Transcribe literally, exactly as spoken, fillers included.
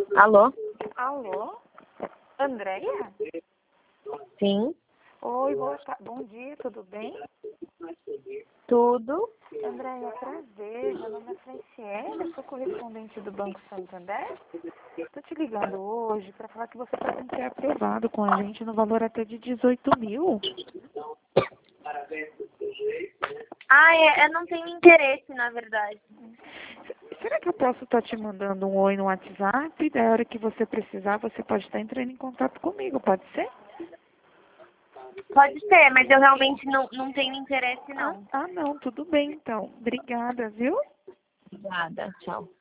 Alô? Alô? Andréia? Sim, Oi, boa ta- bom dia, tudo bem? tudo. Andréia, prazer, meu nome é Franciele, eu sou correspondente do Banco Santander. Estou te ligando hoje para falar que você pode ser aprovado com a gente no valor até de dezoito mil. Ah, é, eu não tenho interesse, na verdade. Será que eu posso estar te mandando um oi no WhatsApp? E da hora que você precisar, você pode estar entrando em contato comigo, pode ser? Pode ser, mas eu realmente não, não tenho interesse, Ah, não. ah, não, tudo bem então. Obrigada, viu? Obrigada, tchau.